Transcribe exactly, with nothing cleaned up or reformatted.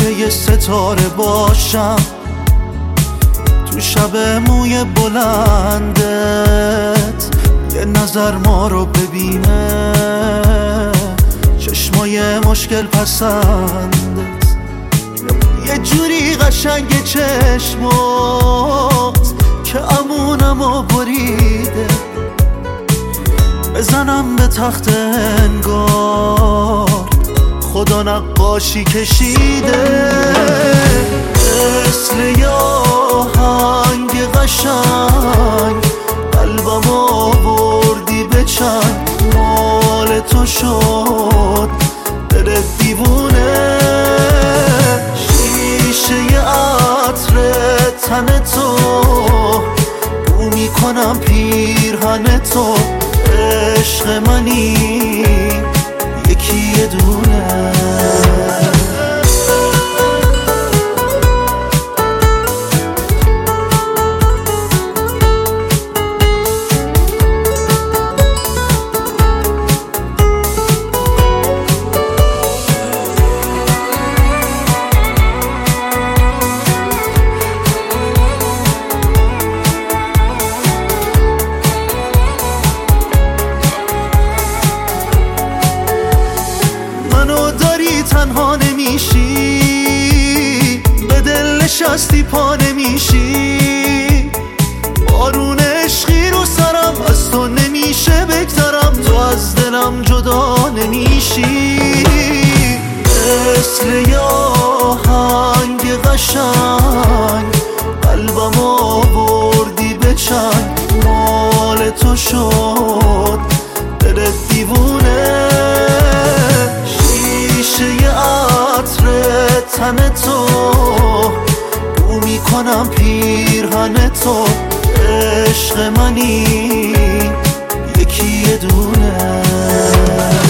یه ستاره باشم تو شب موی بلندت، یه نظر ما رو ببینه چشمای مشکل پسندت، یه جوری قشنگ چشمات که امونمو بریده، بزنم به تخت انگار خدا نقاشی کشیده، مثل یه آهنگ قشنگ قلبم آوردی به چنگ، مال تو شد دل دیوونه، شیشه عطر تن تو بو میکنم پیرهن تو، عشق منی یکی یه دونه. تنها نمیشی، به دل نشستی پا نمیشی، بارون عشقی رو سرم از تو نمیشه بگذرم، تو از دلم جدا نمیشی، مثل یه آهنگ قشنگ قلبم آوردی به چنگ، مال تو شد دل دیوونه، شیشه عطر تن تو بو میکنم پیرهن تو، عشق منی یکی یه دونه.